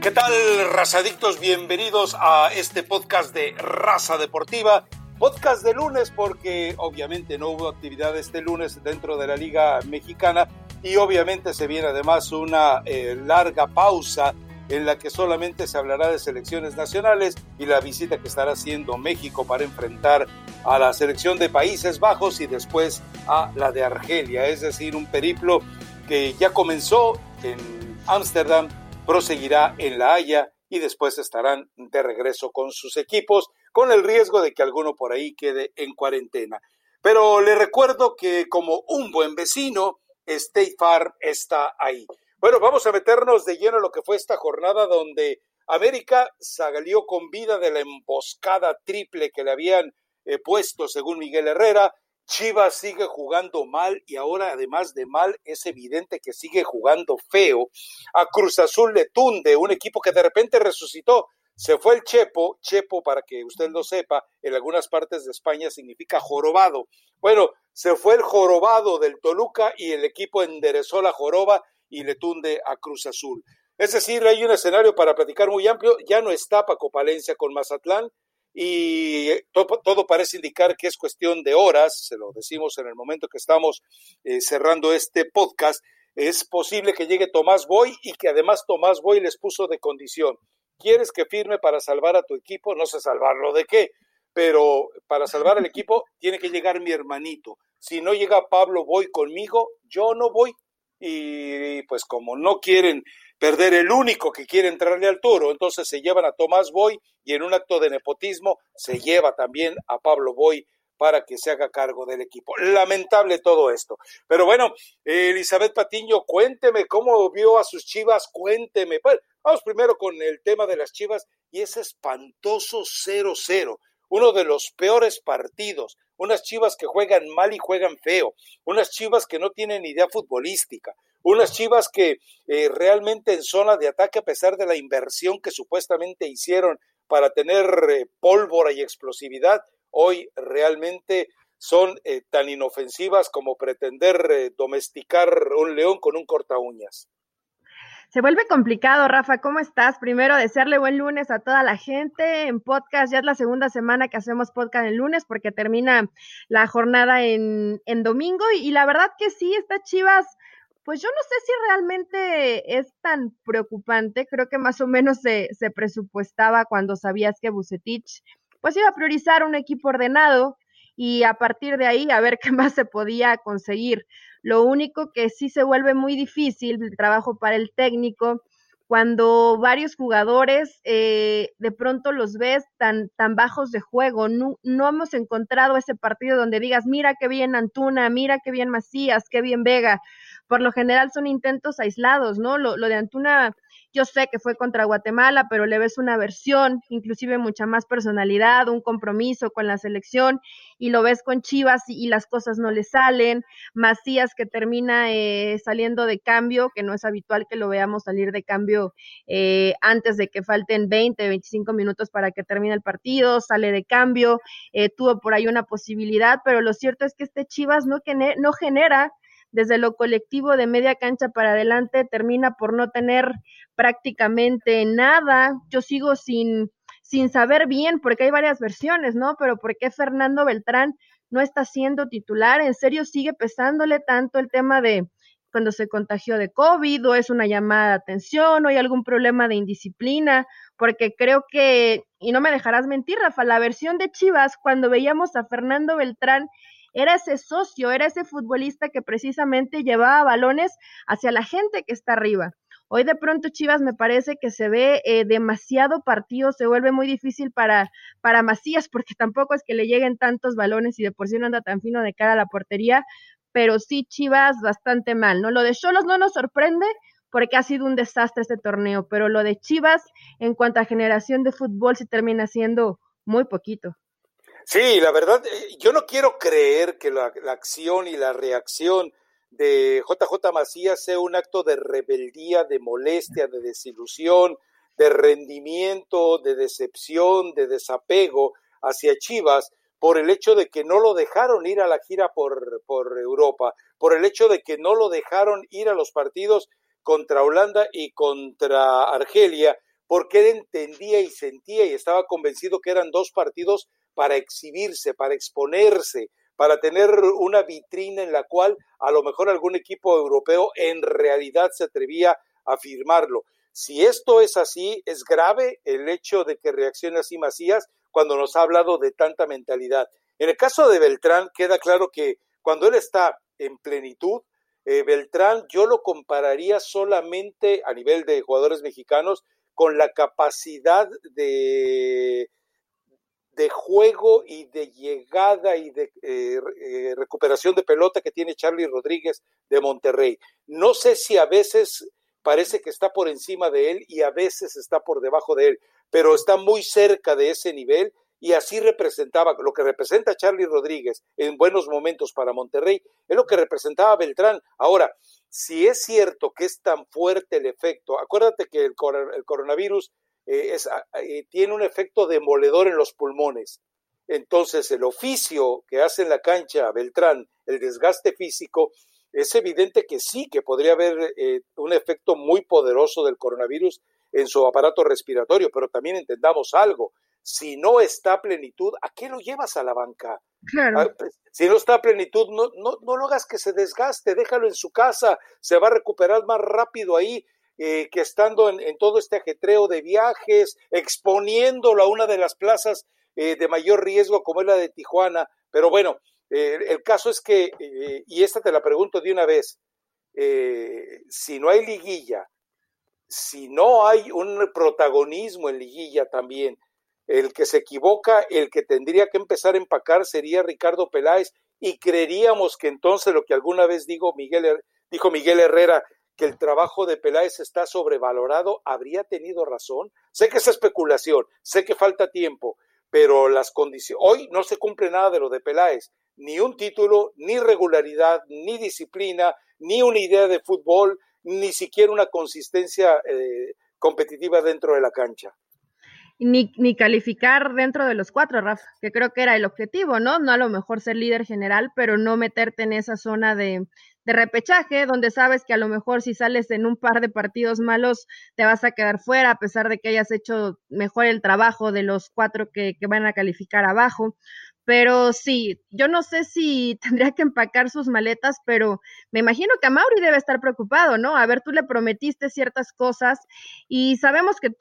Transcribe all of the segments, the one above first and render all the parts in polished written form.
¿Qué tal, razadictos? Bienvenidos a este podcast de Raza Deportiva. Podcast de lunes porque obviamente no hubo actividad este lunes dentro de la Liga Mexicana y obviamente se viene además una larga pausa en la que solamente se hablará de selecciones nacionales y la visita que estará haciendo México para enfrentar a la selección de Países Bajos y después a la de Argelia. Es decir, un periplo que ya comenzó en Ámsterdam, proseguirá en La Haya y después estarán de regreso con sus equipos, con el riesgo de que alguno por ahí quede en cuarentena. Pero le recuerdo que como un buen vecino, State Farm está ahí. Bueno, vamos a meternos de lleno en lo que fue esta jornada donde América salió con vida de la emboscada triple que le habían puesto según Miguel Herrera. Chivas sigue jugando mal y ahora además de mal es evidente que sigue jugando feo. A Cruz Azul le tunde, un equipo que de repente resucitó. Se fue el Chepo, para que usted lo sepa, en algunas partes de España significa jorobado. Bueno, se fue el jorobado del Toluca y el equipo enderezó la joroba y le tunde a Cruz Azul. Es decir, hay un escenario para platicar muy amplio. Ya no está Paco Palencia con Mazatlán y todo parece indicar que es cuestión de horas, se lo decimos en el momento que estamos cerrando este podcast. Es posible que llegue Tomás Boy y que además Tomás Boy les puso de condición: ¿quieres que firme para salvar a tu equipo? No sé salvarlo de qué, pero para salvar al equipo tiene que llegar mi hermanito. Si no llega Pablo Boy conmigo, yo no voy. Y pues como no quieren perder el único que quiere entrarle al toro, entonces se llevan a Tomás Boy y en un acto de nepotismo se lleva también a Pablo Boy para que se haga cargo del equipo. Lamentable todo esto. Pero bueno, Elizabeth Patiño, cuénteme cómo vio a sus Chivas, cuénteme. Pues, vamos primero con el tema de las Chivas y ese espantoso 0-0. Uno de los peores partidos, unas Chivas que juegan mal y juegan feo, unas Chivas que no tienen idea futbolística, unas Chivas que realmente en zona de ataque, a pesar de la inversión que supuestamente hicieron para tener pólvora y explosividad, hoy realmente son tan inofensivas como pretender domesticar un león con un cortaúñas. Se vuelve complicado, Rafa, ¿cómo estás? Primero, desearle buen lunes a toda la gente en podcast. Ya es la segunda semana que hacemos podcast el lunes porque termina la jornada en domingo y la verdad que sí, estas Chivas, pues yo no sé si realmente es tan preocupante. Creo que más o menos se presupuestaba cuando sabías que Vucetich pues iba a priorizar un equipo ordenado y a partir de ahí a ver qué más se podía conseguir. Lo único que sí se vuelve muy difícil el trabajo para el técnico cuando varios jugadores de pronto los ves tan bajos de juego. No hemos encontrado ese partido donde digas, mira qué bien Antuna, mira qué bien Macías, qué bien Vega. Por lo general son intentos aislados, ¿no? Lo de Antuna, yo sé que fue contra Guatemala, pero le ves una versión, inclusive mucha más personalidad, un compromiso con la selección, y lo ves con Chivas y las cosas no le salen. Macías que termina saliendo de cambio, que no es habitual que lo veamos salir de cambio antes de que falten 20, 25 minutos para que termine el partido, sale de cambio, tuvo por ahí una posibilidad, pero lo cierto es que este Chivas no genera desde lo colectivo de media cancha para adelante, termina por no tener prácticamente nada. Yo sigo sin saber bien, porque hay varias versiones, ¿no? Pero ¿por qué Fernando Beltrán no está siendo titular? ¿En serio sigue pesándole tanto el tema de cuando se contagió de COVID, o es una llamada de atención, o hay algún problema de indisciplina? Porque creo que, y no me dejarás mentir, Rafa, la versión de Chivas, cuando veíamos a Fernando Beltrán, era ese socio, era ese futbolista que precisamente llevaba balones hacia la gente que está arriba. Hoy de pronto Chivas me parece que se ve demasiado partido, se vuelve muy difícil para Macías, porque tampoco es que le lleguen tantos balones y de por sí no anda tan fino de cara a la portería, pero sí Chivas bastante mal, ¿no? Lo de Xolos no nos sorprende porque ha sido un desastre este torneo, pero lo de Chivas en cuanto a generación de fútbol sí termina siendo muy poquito. Sí, la verdad, yo no quiero creer que la acción y la reacción de JJ Macías sea un acto de rebeldía, de molestia, de desilusión, de rendimiento, de decepción, de desapego hacia Chivas, por el hecho de que no lo dejaron ir a la gira por Europa, por el hecho de que no lo dejaron ir a los partidos contra Holanda y contra Argelia, porque él entendía y sentía y estaba convencido que eran 2 partidos para exhibirse, para exponerse, para tener una vitrina en la cual a lo mejor algún equipo europeo en realidad se atrevía a firmarlo. Si esto es así, es grave el hecho de que reaccione así Macías cuando nos ha hablado de tanta mentalidad. En el caso de Beltrán, queda claro que cuando él está en plenitud, Beltrán yo lo compararía solamente a nivel de jugadores mexicanos con la capacidad de juego y de llegada y de recuperación de pelota que tiene Charly Rodríguez de Monterrey. No sé si a veces parece que está por encima de él y a veces está por debajo de él, pero está muy cerca de ese nivel y así representaba, lo que representa Charly Rodríguez en buenos momentos para Monterrey, es lo que representaba Beltrán. Ahora, si es cierto que es tan fuerte el efecto, acuérdate que el coronavirus tiene un efecto demoledor en los pulmones. Entonces, el oficio que hace en la cancha Beltrán, el desgaste físico, es evidente que sí, que podría haber un efecto muy poderoso del coronavirus en su aparato respiratorio, pero también entendamos algo, si no está a plenitud, ¿a qué lo llevas a la banca? Claro. Si no está a plenitud, no lo hagas que se desgaste, déjalo en su casa, se va a recuperar más rápido ahí, que estando en todo este ajetreo de viajes, exponiéndolo a una de las plazas de mayor riesgo como es la de Tijuana. Pero bueno, el caso es que, y esta te la pregunto de una vez, si no hay liguilla, si no hay un protagonismo en liguilla también, el que se equivoca, el que tendría que empezar a empacar sería Ricardo Peláez, y creeríamos que entonces lo que alguna vez dijo Miguel Herrera, que el trabajo de Peláez está sobrevalorado, habría tenido razón. Sé que es especulación, sé que falta tiempo, pero las condiciones, hoy no se cumple nada de lo de Peláez, ni un título, ni regularidad, ni disciplina, ni una idea de fútbol, ni siquiera una consistencia competitiva dentro de la cancha. Ni calificar dentro de los 4, Rafa, que creo que era el objetivo, ¿no? No a lo mejor ser líder general, pero no meterte en esa zona de repechaje, donde sabes que a lo mejor si sales en un par de partidos malos te vas a quedar fuera, a pesar de que hayas hecho mejor el trabajo de los 4 que van a calificar abajo. Pero sí, yo no sé si tendría que empacar sus maletas, pero me imagino que Amaury debe estar preocupado, ¿no? A ver, tú le prometiste ciertas cosas y sabemos que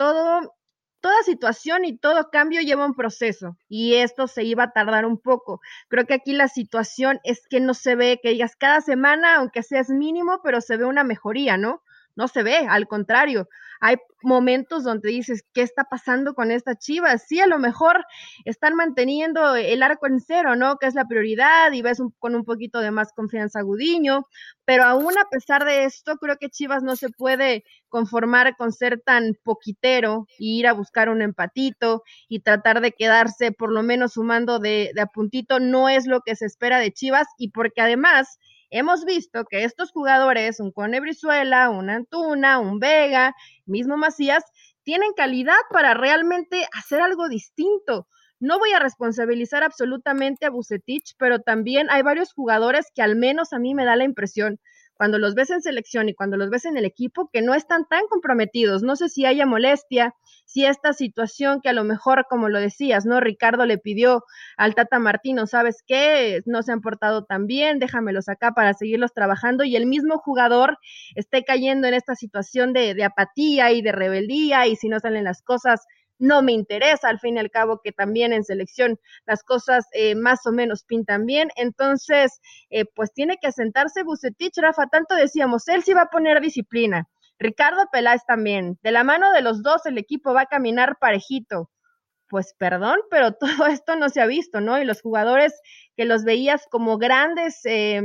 toda situación y todo cambio lleva un proceso y esto se iba a tardar un poco. Creo que aquí la situación es que no se ve, que digas cada semana, aunque seas mínimo, pero se ve una mejoría, ¿no? No se ve, al contrario. Hay momentos donde dices, ¿qué está pasando con estas Chivas? Sí, a lo mejor están manteniendo el arco en cero, ¿no? Que es la prioridad y ves con un poquito de más confianza a Gudiño, pero aún a pesar de esto, creo que Chivas no se puede conformar con ser tan poquitero y ir a buscar un empatito y tratar de quedarse por lo menos sumando de a puntito. No es lo que se espera de Chivas y porque además hemos visto que estos jugadores, un Cone Brizuela, un Antuna, un Vega, mismo Macías, tienen calidad para realmente hacer algo distinto. No voy a responsabilizar absolutamente a Vucetich, pero también hay varios jugadores que al menos a mí me da la impresión, cuando los ves en selección y cuando los ves en el equipo, que no están tan comprometidos. No sé si haya molestia, si esta situación que a lo mejor, como lo decías, ¿no? Ricardo le pidió al Tata Martino, ¿sabes qué? No se han portado tan bien, déjamelos acá para seguirlos trabajando, y el mismo jugador esté cayendo en esta situación de apatía y de rebeldía, y si no salen las cosas, no me interesa, al fin y al cabo que también en selección las cosas más o menos pintan bien. Entonces pues tiene que asentarse Vucetich, Rafa. Tanto decíamos, él sí va a poner disciplina, Ricardo Peláez también, de la mano de los dos el equipo va a caminar parejito. Pues perdón, pero todo esto no se ha visto, ¿no? Y los jugadores que los veías como grandes,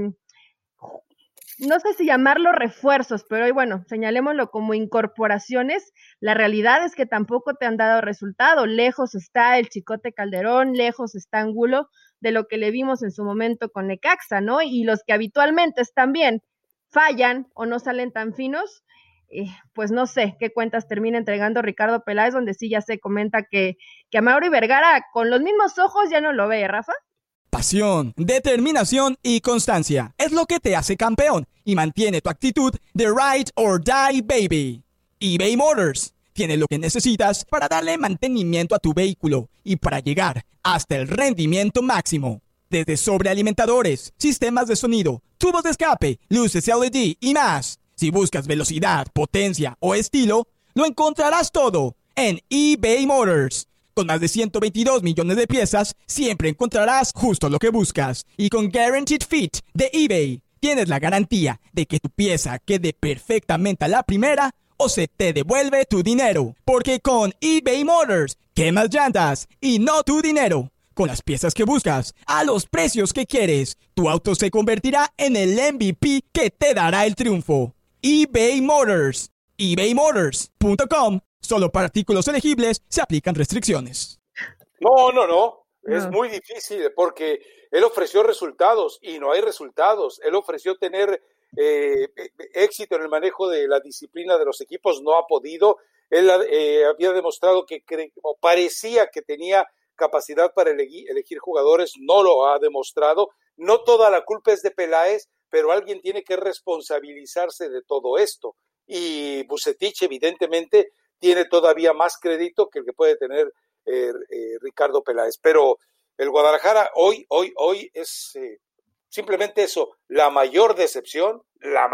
no sé si llamarlo refuerzos, pero hoy, bueno, señalémoslo como incorporaciones, la realidad es que tampoco te han dado resultado. Lejos está el Chicote Calderón, lejos está Angulo de lo que le vimos en su momento con Necaxa, ¿no? Y los que habitualmente están bien, fallan o no salen tan finos, pues no sé qué cuentas termina entregando Ricardo Peláez, donde sí ya se comenta que a Mauro Vergara con los mismos ojos ya no lo ve, Rafa. Pasión, determinación y constancia es lo que te hace campeón y mantiene tu actitud de ride or die, baby. eBay Motors Tienes lo que necesitas para darle mantenimiento a tu vehículo y para llegar hasta el rendimiento máximo. Desde sobrealimentadores, sistemas de sonido, tubos de escape, luces LED y más. Si buscas velocidad, potencia o estilo, lo encontrarás todo en eBay Motors. Con más de 122 millones de piezas, siempre encontrarás justo lo que buscas. Y con Guaranteed Fit de eBay, tienes la garantía de que tu pieza quede perfectamente a la primera o se te devuelve tu dinero. Porque con eBay Motors, quemas llantas y no tu dinero. Con las piezas que buscas, a los precios que quieres, tu auto se convertirá en el MVP que te dará el triunfo. eBay Motors. ebaymotors.com. Solo para artículos elegibles se aplican restricciones. No. Es muy difícil porque él ofreció resultados y no hay resultados. Él ofreció tener éxito en el manejo de la disciplina de los equipos, no ha podido. Él había demostrado que parecía que tenía capacidad para elegir jugadores, no lo ha demostrado. No toda la culpa es de Peláez, pero alguien tiene que responsabilizarse de todo esto. Y Vucetich, evidentemente, tiene todavía más crédito que el que puede tener Ricardo Peláez. Pero el Guadalajara hoy es simplemente eso, la mayor decepción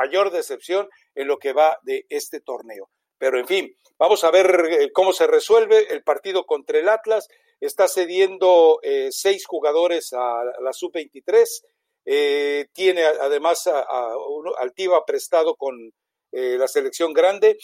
en lo que va de este torneo. Pero en fin, vamos a ver cómo se resuelve el partido contra el Atlas. Está cediendo 6 jugadores a la sub-23. Tiene además al Tiva prestado con la selección grande.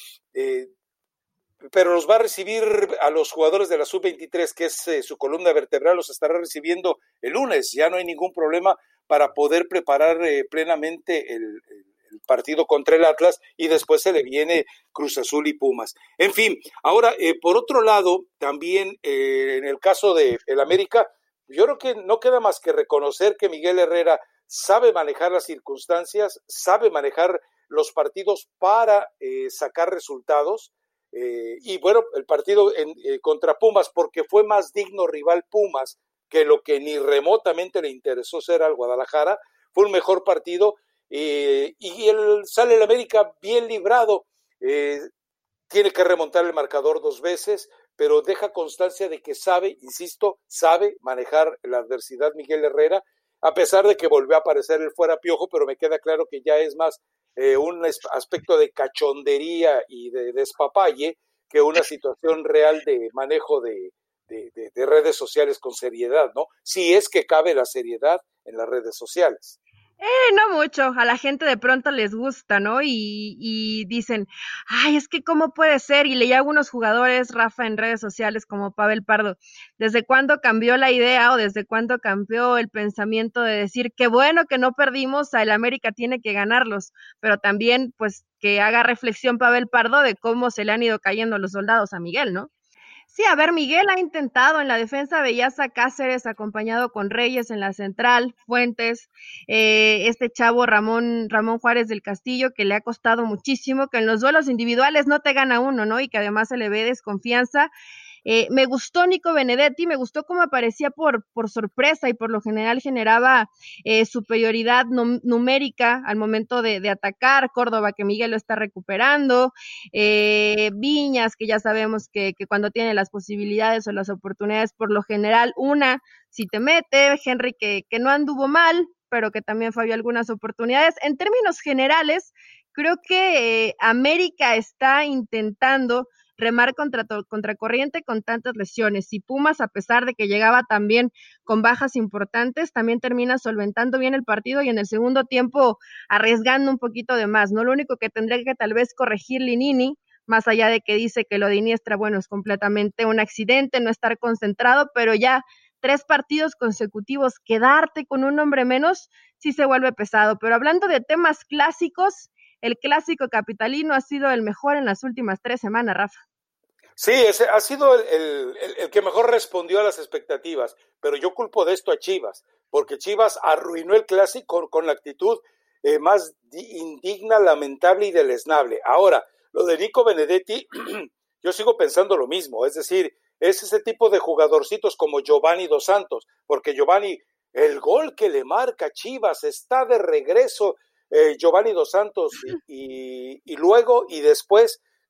Pero los va a recibir a los jugadores de la sub-23, que es su columna vertebral, los estará recibiendo el lunes. Ya no hay ningún problema para poder preparar plenamente el partido contra el Atlas, y después se le viene Cruz Azul y Pumas. En fin, ahora, por otro lado, también en el caso de el América, yo creo que no queda más que reconocer que Miguel Herrera sabe manejar las circunstancias, sabe manejar los partidos para sacar resultados. Y bueno, el partido contra Pumas, porque fue más digno rival Pumas que lo que ni remotamente le interesó ser al Guadalajara, fue un mejor partido, y sale el América bien librado. Tiene que remontar el marcador 2 veces, pero deja constancia de que sabe manejar la adversidad Miguel Herrera, a pesar de que volvió a aparecer el fuera Piojo, pero me queda claro que ya es más un aspecto de cachondería y de despapalle que una situación real de manejo de redes sociales con seriedad, ¿no? Si es que cabe la seriedad en las redes sociales. No mucho, a la gente de pronto les gusta, ¿no? Y dicen, ay, es que cómo puede ser, y leía a algunos jugadores, Rafa, en redes sociales como Pavel Pardo, ¿desde cuándo cambió la idea o desde cuándo cambió el pensamiento de decir, qué bueno que no perdimos, el América tiene que ganarlos, pero también, pues, que haga reflexión Pavel Pardo de cómo se le han ido cayendo los soldados a Miguel, ¿no? Sí, a ver, Miguel ha intentado en la defensa, veías a Cáceres acompañado con Reyes en la central, Fuentes, este chavo Ramón Juárez del Castillo, que le ha costado muchísimo, que en los duelos individuales no te gana uno, ¿no? Y que además se le ve desconfianza. Me gustó Nico Benedetti, me gustó cómo aparecía por sorpresa y por lo general generaba superioridad numérica al momento de atacar. Córdoba, que Miguel lo está recuperando, Viñas, que ya sabemos que cuando tiene las posibilidades o las oportunidades, por lo general si te mete, Henry que no anduvo mal, pero que también falló algunas oportunidades. En términos generales, creo que América está intentando remar contracorriente con tantas lesiones, y Pumas, a pesar de que llegaba también con bajas importantes, también termina solventando bien el partido y en el segundo tiempo arriesgando un poquito de más, ¿no? Lo único que tendría que tal vez corregir Linini, más allá de que dice que lo de Iniestra, bueno, es completamente un accidente, no estar concentrado, pero ya 3 partidos consecutivos, quedarte con un hombre menos, sí se vuelve pesado. Pero hablando de temas clásicos, el clásico capitalino ha sido el mejor en las últimas 3 semanas, Rafa. Sí, ese ha sido el que mejor respondió a las expectativas, pero yo culpo de esto a Chivas, porque Chivas arruinó el clásico con la actitud más indigna, lamentable y deleznable. Ahora, lo de Nico Benedetti, yo sigo pensando lo mismo, es decir, es ese tipo de jugadorcitos como Giovanni Dos Santos, porque Giovanni, el gol que le marca Chivas, está de regreso Giovanni Dos Santos y luego y después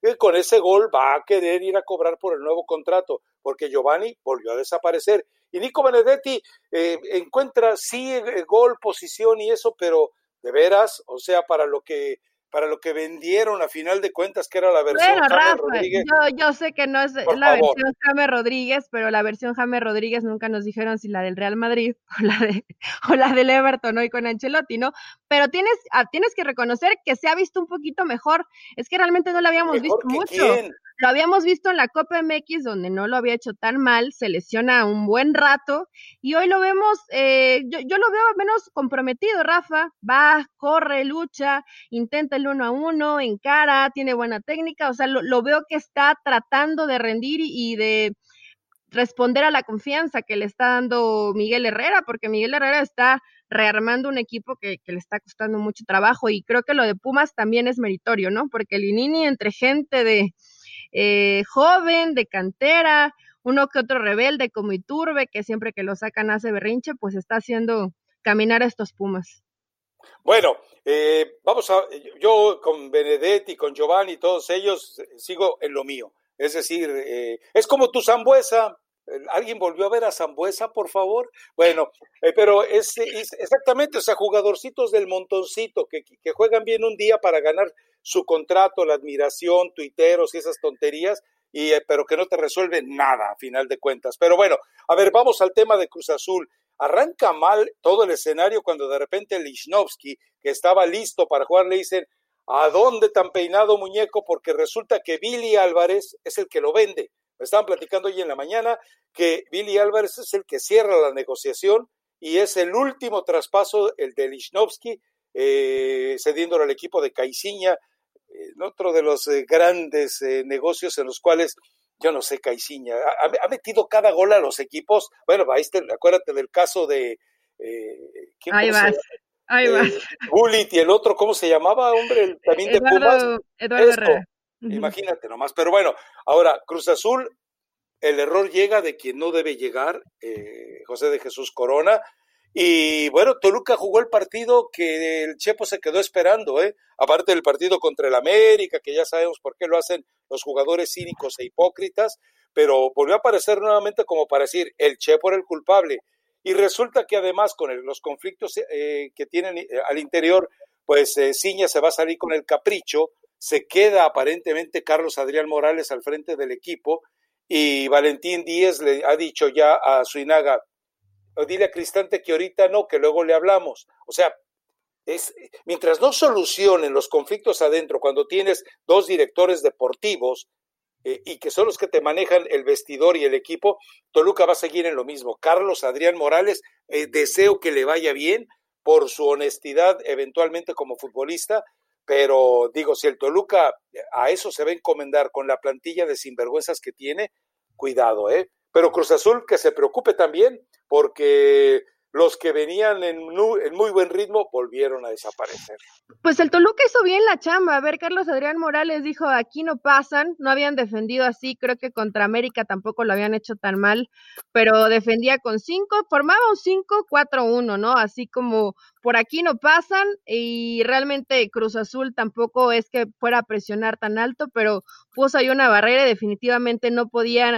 que con ese gol va a querer ir a cobrar por el nuevo contrato, porque Giovanni volvió a desaparecer. Y Nico Benedetti encuentra, sí, gol, posición y eso, pero de veras, o sea, para lo que vendieron a final de cuentas, que era la versión Bueno, James Rafa, Rodríguez. yo sé que no es Por la favor. versión James Rodríguez, pero la versión James Rodríguez nunca nos dijeron si la del Real Madrid o la del Everton hoy con Ancelotti, ¿no? Pero tienes que reconocer que se ha visto un poquito mejor. Es que realmente no lo habíamos visto ¿Mejor que mucho. quién? Lo habíamos visto en la Copa MX, donde no lo había hecho tan mal, se lesiona un buen rato, y hoy lo vemos, yo lo veo menos comprometido, Rafa, va, corre, lucha, intenta el 1-1, encara, tiene buena técnica, o sea, lo veo que está tratando de rendir y de responder a la confianza que le está dando Miguel Herrera, porque Miguel Herrera está rearmando un equipo que le está costando mucho trabajo, y creo que lo de Pumas también es meritorio, ¿no? Porque Linini, entre gente de joven, de cantera, uno que otro rebelde como Iturbe, que siempre que lo sacan hace berrinche, pues está haciendo caminar a estos Pumas. Bueno, yo con Benedetti, con Giovanni, todos ellos, sigo en lo mío. Es decir, es como tu Sambuesa. ¿Alguien volvió a ver a Sambuesa, por favor? Bueno, pero es exactamente, o sea, jugadorcitos del montoncito que juegan bien un día para ganar su contrato, la admiración, tuiteros y esas tonterías, pero que no te resuelven nada a final de cuentas. Pero bueno, a ver, vamos al tema de Cruz Azul. Arranca mal todo el escenario cuando de repente Lichnowsky, que estaba listo para jugar, le dicen, ¿a dónde tan peinado, muñeco? Porque resulta que Billy Álvarez es el que lo vende. Me estaban platicando hoy en la mañana que Billy Álvarez es el que cierra la negociación y es el último traspaso, el de Lichnowsky, cediéndolo al equipo de Caixinha, otro de los grandes negocios en los cuales, yo no sé, Caixinha ha metido cada gol a los equipos. Bueno, acuérdate del caso de Ahí vas. Gullit y el otro, ¿cómo se llamaba, hombre? También de Pumas. Eduardo Herrera. Imagínate nomás. Pero bueno, ahora Cruz Azul, el error llega de quien no debe llegar, José de Jesús Corona. Y bueno, Toluca jugó el partido que el Chepo se quedó esperando, aparte del partido contra el América, que ya sabemos por qué lo hacen los jugadores cínicos e hipócritas, pero volvió a aparecer nuevamente como para decir, el Chepo era el culpable. Y resulta que además con los conflictos que tienen al interior, pues Ciña se va a salir con el capricho, se queda aparentemente Carlos Adrián Morales al frente del equipo, y Valentín Díez le ha dicho ya a Suinaga, dile a Cristante que ahorita no, que luego le hablamos. O sea, mientras no solucionen los conflictos adentro, cuando tienes dos directores deportivos y que son los que te manejan el vestidor y el equipo, Toluca va a seguir en lo mismo. Carlos Adrián Morales, deseo que le vaya bien por su honestidad eventualmente como futbolista, pero digo, si el Toluca a eso se va a encomendar con la plantilla de sinvergüenzas que tiene, cuidado, Pero Cruz Azul que se preocupe también, porque los que venían en muy buen ritmo volvieron a desaparecer. Pues el Toluca hizo bien la chamba. A ver, Carlos Adrián Morales dijo, aquí no pasan, no habían defendido así, creo que contra América tampoco lo habían hecho tan mal, pero defendía con 5, formaba un 5-4-1, ¿no? Así como por aquí no pasan, y realmente Cruz Azul tampoco es que fuera a presionar tan alto, pero puso ahí una barrera y definitivamente no podían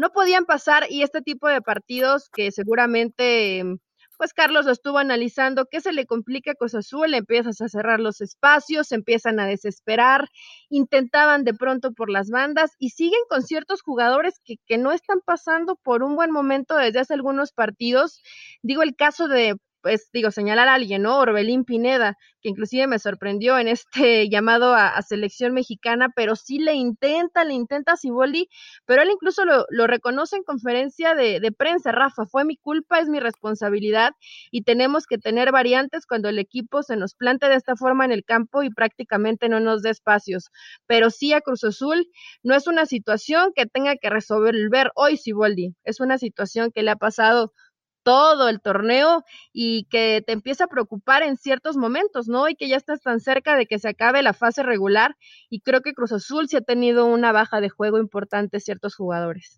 pasar, y este tipo de partidos que seguramente pues Carlos lo estuvo analizando, ¿qué se le complica a Cruz Azul? Empiezas a cerrar los espacios, empiezan a desesperar, intentaban de pronto por las bandas y siguen con ciertos jugadores que no están pasando por un buen momento desde hace algunos partidos. Digo, el caso de, señalar a alguien, ¿no? Orbelín Pineda, que inclusive me sorprendió en este llamado a selección mexicana, pero sí le intenta Siboldi, pero él incluso lo reconoce en conferencia de prensa. Rafa, fue mi culpa, es mi responsabilidad, y tenemos que tener variantes cuando el equipo se nos plante de esta forma en el campo y prácticamente no nos dé espacios. Pero sí, a Cruz Azul no es una situación que tenga que resolver hoy Siboldi, es una situación que le ha pasado todo el torneo y que te empieza a preocupar en ciertos momentos, ¿no? Y que ya estás tan cerca de que se acabe la fase regular, y creo que Cruz Azul sí ha tenido una baja de juego importante ciertos jugadores.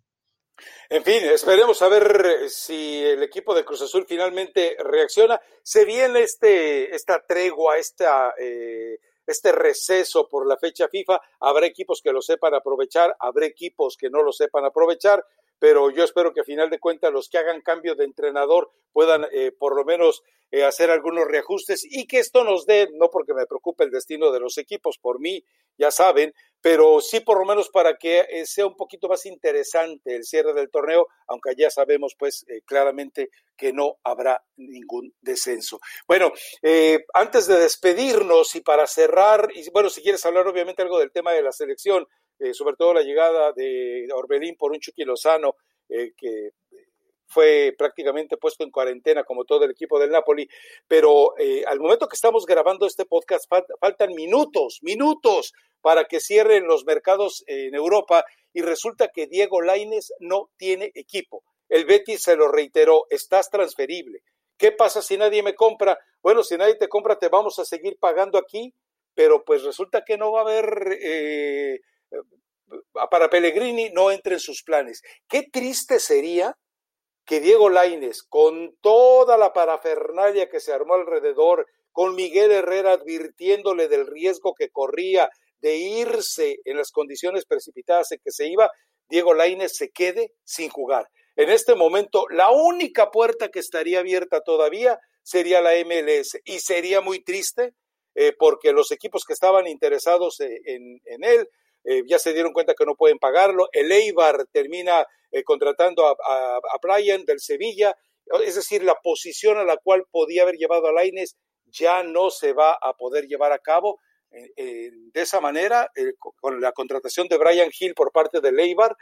En fin, esperemos a ver si el equipo de Cruz Azul finalmente reacciona. Se viene esta tregua, este receso por la fecha FIFA. Habrá equipos que lo sepan aprovechar, habrá equipos que no lo sepan aprovechar, pero yo espero que a final de cuentas los que hagan cambio de entrenador puedan por lo menos hacer algunos reajustes y que esto nos dé, no porque me preocupe el destino de los equipos, por mí, ya saben, pero sí por lo menos para que sea un poquito más interesante el cierre del torneo, aunque ya sabemos pues claramente que no habrá ningún descenso. Bueno, antes de despedirnos y para cerrar, y bueno, si quieres hablar obviamente algo del tema de la selección, sobre todo la llegada de Orbelín por un Chucky Lozano, que fue prácticamente puesto en cuarentena como todo el equipo del Napoli, pero al momento que estamos grabando este podcast faltan minutos para que cierren los mercados en Europa y resulta que Diego Lainez no tiene equipo. El Betis se lo reiteró, estás transferible. ¿Qué pasa si nadie me compra? Bueno, si nadie te compra te vamos a seguir pagando aquí, pero pues resulta que no va a haber, para Pellegrini no entra en sus planes. Qué triste sería que Diego Lainez, con toda la parafernalia que se armó alrededor, con Miguel Herrera advirtiéndole del riesgo que corría de irse en las condiciones precipitadas en que se iba, Diego Lainez se quede sin jugar. En este momento, la única puerta que estaría abierta todavía sería la MLS, y sería muy triste porque los equipos que estaban interesados en él ya se dieron cuenta que no pueden pagarlo. El Eibar termina contratando a Brian del Sevilla, es decir, la posición a la cual podía haber llevado a Lainez ya no se va a poder llevar a cabo de esa manera, con la contratación de Brian Hill por parte del Eibar.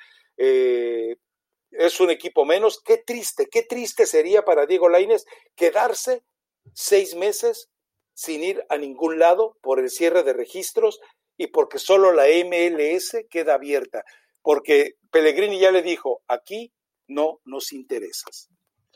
Es un equipo menos. Qué triste sería para Diego Lainez quedarse 6 meses sin ir a ningún lado por el cierre de registros y porque solo la MLS queda abierta, porque Pellegrini ya le dijo, aquí no nos interesas.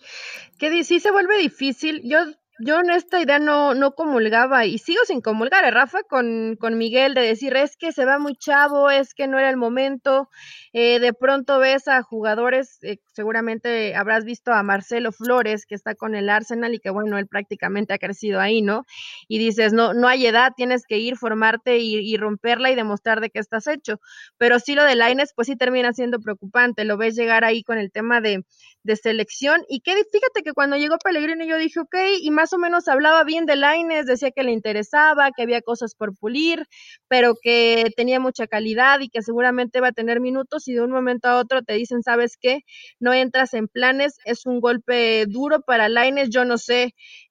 Que sí se vuelve difícil. Yo en esta idea no comulgaba y sigo sin comulgar, Rafa, con Miguel, de decir, es que se va muy chavo, es que no era el momento. De pronto ves a jugadores, seguramente habrás visto a Marcelo Flores, que está con el Arsenal y que bueno, él prácticamente ha crecido ahí, ¿no? Y dices, no hay edad, tienes que ir, formarte y romperla y demostrar de qué estás hecho. Pero sí lo de Lainez, pues sí termina siendo preocupante, lo ves llegar ahí con el tema de selección, y que fíjate que cuando llegó Pellegrini yo dije, ok, y más o menos hablaba bien de Lainez, decía que le interesaba, que había cosas por pulir, pero que tenía mucha calidad y que seguramente iba a tener minutos, y de un momento a otro te dicen, ¿sabes qué? No entras en planes, es un golpe duro para Lainez. Yo no sé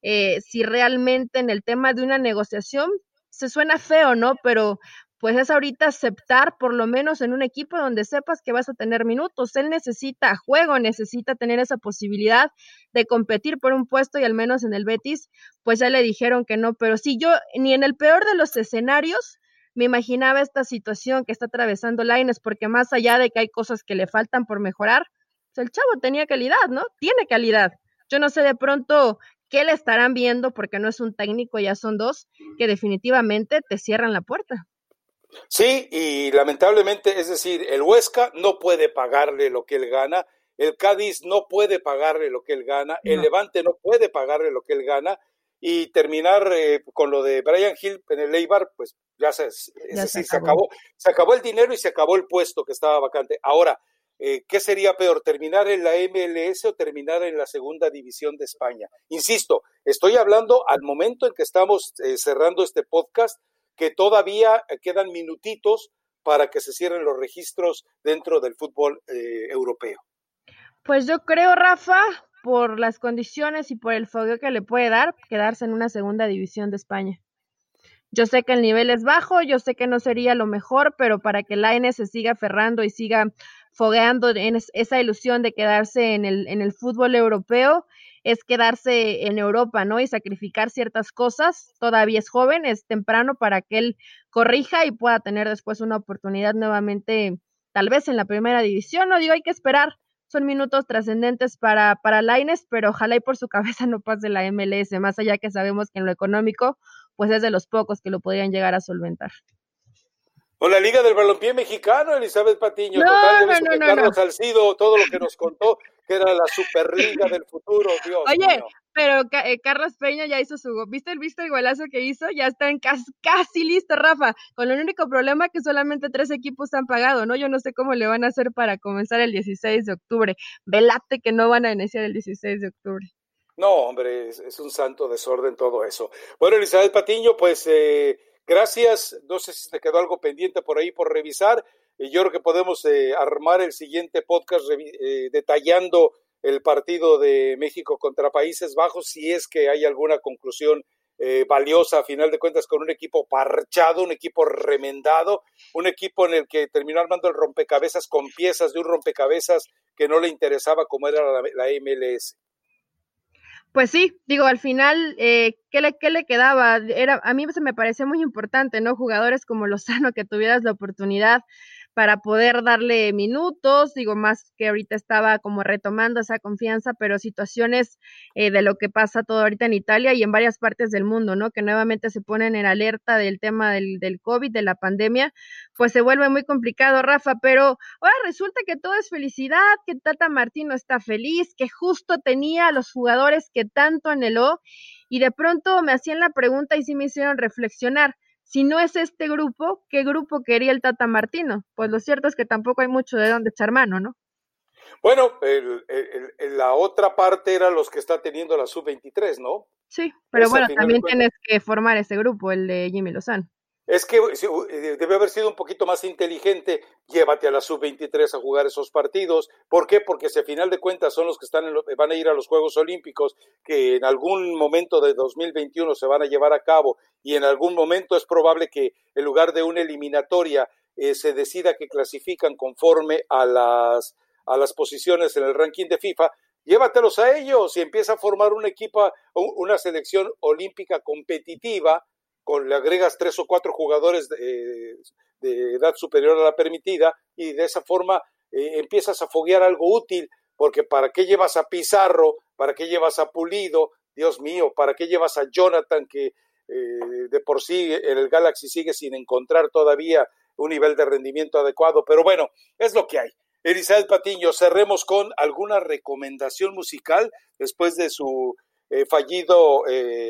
si realmente en el tema de una negociación, se suena feo, ¿no? Pero pues es ahorita aceptar, por lo menos en un equipo donde sepas que vas a tener minutos. Él necesita juego, necesita tener esa posibilidad de competir por un puesto, y al menos en el Betis, pues ya le dijeron que no. Pero sí, yo ni en el peor de los escenarios me imaginaba esta situación que está atravesando Lainez, porque más allá de que hay cosas que le faltan por mejorar, pues el chavo tenía calidad, ¿no? Tiene calidad. Yo no sé de pronto qué le estarán viendo, porque no es un técnico, ya son dos, que definitivamente te cierran la puerta. Sí, y lamentablemente, es decir, el Huesca no puede pagarle lo que él gana, el Cádiz no puede pagarle lo que él gana, el Levante no puede pagarle lo que él gana, y terminar con lo de Brian Hill en el Eibar, pues ya es decir, se acabó el dinero y se acabó el puesto que estaba vacante. Ahora, ¿qué sería peor, terminar en la MLS o terminar en la segunda división de España? Insisto, estoy hablando al momento en que estamos cerrando este podcast, que todavía quedan minutitos para que se cierren los registros dentro del fútbol europeo. Pues yo creo, Rafa, por las condiciones y por el fogueo que le puede dar, quedarse en una segunda división de España. Yo sé que el nivel es bajo, yo sé que no sería lo mejor, pero para que Lainez se siga aferrando y siga fogueando en esa ilusión de quedarse en el fútbol europeo, es quedarse en Europa, ¿no? Y sacrificar ciertas cosas. Todavía es joven, es temprano para que él corrija y pueda tener después una oportunidad nuevamente, tal vez en la primera división. No digo, hay que esperar. Son minutos trascendentes para Lainez, pero ojalá y por su cabeza no pase la MLS, más allá que sabemos que en lo económico pues es de los pocos que lo podrían llegar a solventar. O la Liga del Balompié Mexicano, Elizabeth Patiño. No, Total, no, Carlos Salcido, todo lo que nos contó, que era la Superliga del futuro, Dios Oye, mío. pero Carlos Peña ya hizo ¿viste el golazo que hizo? Ya están casi listos, Rafa, con el único problema que solamente 3 equipos han pagado, ¿no? Yo no sé cómo le van a hacer para comenzar el 16 de octubre. Velate que no van a iniciar el 16 de octubre. No, hombre, es un santo desorden todo eso. Bueno, Elizabeth Patiño, pues gracias. No sé si te quedó algo pendiente por ahí por revisar. Yo creo que podemos armar el siguiente podcast detallando el partido de México contra Países Bajos, si es que hay alguna conclusión valiosa, a final de cuentas, con un equipo parchado, un equipo remendado, un equipo en el que terminó armando el rompecabezas con piezas de un rompecabezas que no le interesaba como era la MLS. Pues sí, digo, al final, ¿qué le quedaba? A mí se me parecía muy importante, ¿no? Jugadores como Lozano, que tuvieras la oportunidad para poder darle minutos, digo, más que ahorita estaba como retomando esa confianza, pero situaciones de lo que pasa todo ahorita en Italia y en varias partes del mundo, ¿no? Que nuevamente se ponen en alerta del tema del COVID, de la pandemia, pues se vuelve muy complicado, Rafa, pero ahora resulta que todo es felicidad, que Tata Martino está feliz, que justo tenía a los jugadores que tanto anheló, y de pronto me hacían la pregunta y sí me hicieron reflexionar. Si no es este grupo, ¿qué grupo quería el Tata Martino? Pues lo cierto es que tampoco hay mucho de dónde echar mano, ¿no? Bueno, la otra parte era los que está teniendo la sub-23, ¿no? Sí, pero bueno, también tienes que formar ese grupo, el de Jimmy Lozano. Es que debe haber sido un poquito más inteligente, llévate a la sub-23 a jugar esos partidos. ¿Por qué? Porque si a final de cuentas son los que van a ir a los Juegos Olímpicos, que en algún momento de 2021 se van a llevar a cabo, y en algún momento es probable que en lugar de una eliminatoria se decida que clasifican conforme a las posiciones en el ranking de FIFA, llévatelos a ellos y empieza a formar un equipo, una selección olímpica competitiva, le agregas 3 o 4 jugadores de edad superior a la permitida y de esa forma empiezas a foguear algo útil, porque ¿para qué llevas a Pizarro? ¿Para qué llevas a Pulido? Dios mío, ¿para qué llevas a Jonathan, que de por sí en el Galaxy sigue sin encontrar todavía un nivel de rendimiento adecuado? Pero bueno, es lo que hay. Elizabeth Patiño, cerremos con alguna recomendación musical después de su fallido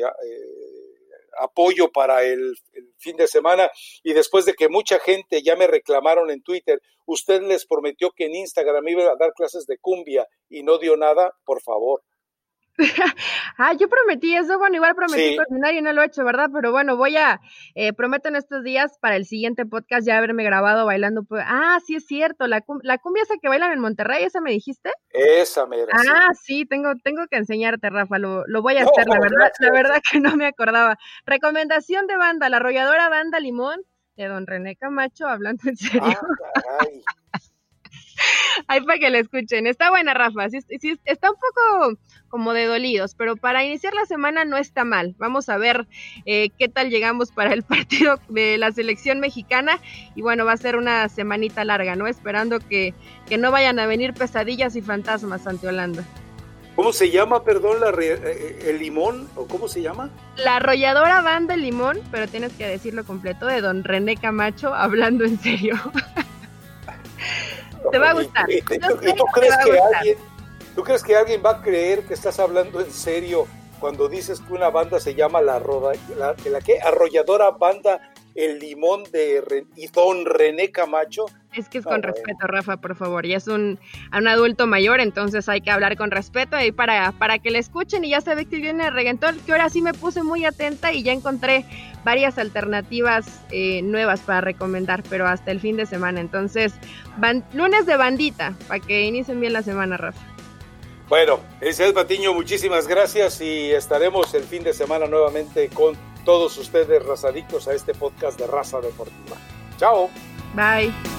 apoyo para el fin de semana, y después de que mucha gente ya me reclamaron en Twitter, usted les prometió que en Instagram iba a dar clases de cumbia y no dio nada, por favor. Yo prometí eso, bueno, igual prometí cocinar y no lo he hecho, ¿verdad? Pero bueno, prometo en estos días para el siguiente podcast ya haberme grabado bailando. Sí es cierto, la cumbia esa que bailan en Monterrey, ¿esa me dijiste? Esa mera. Sí, tengo que enseñarte, Rafa, lo voy a hacer, la verdad que no me acordaba. Recomendación de banda, la arrolladora Banda Limón, de don René Camacho, hablando en serio. Caray. Ahí para que la escuchen. Está buena, Rafa. Sí, está un poco como de dolidos, pero para iniciar la semana no está mal. Vamos a ver qué tal llegamos para el partido de la selección mexicana. Y bueno, va a ser una semanita larga, ¿no? Esperando que no vayan a venir pesadillas y fantasmas ante Holanda. ¿Cómo se llama, perdón, el limón? ¿O cómo se llama? La arrolladora Banda Limón, pero tienes que decirlo completo, de don René Camacho, hablando en serio. Te va a gustar. ¿Tú crees que alguien va a creer que estás hablando en serio cuando dices que una banda se llama la arrolladora Banda El Limón y don René Camacho? Es que es con respeto, Rafa, por favor. Ya es un adulto mayor, entonces hay que hablar con respeto y para que le escuchen. Y ya sabe que viene el reggaetón, que ahora sí me puse muy atenta y ya encontré varias alternativas nuevas para recomendar, pero hasta el fin de semana. Entonces, lunes de bandita, para que inicien bien la semana, Rafa. Bueno, Elizabeth Patiño, muchísimas gracias y estaremos el fin de semana nuevamente con todos ustedes razadictos a este podcast de Raza Deportiva. Chao. Bye.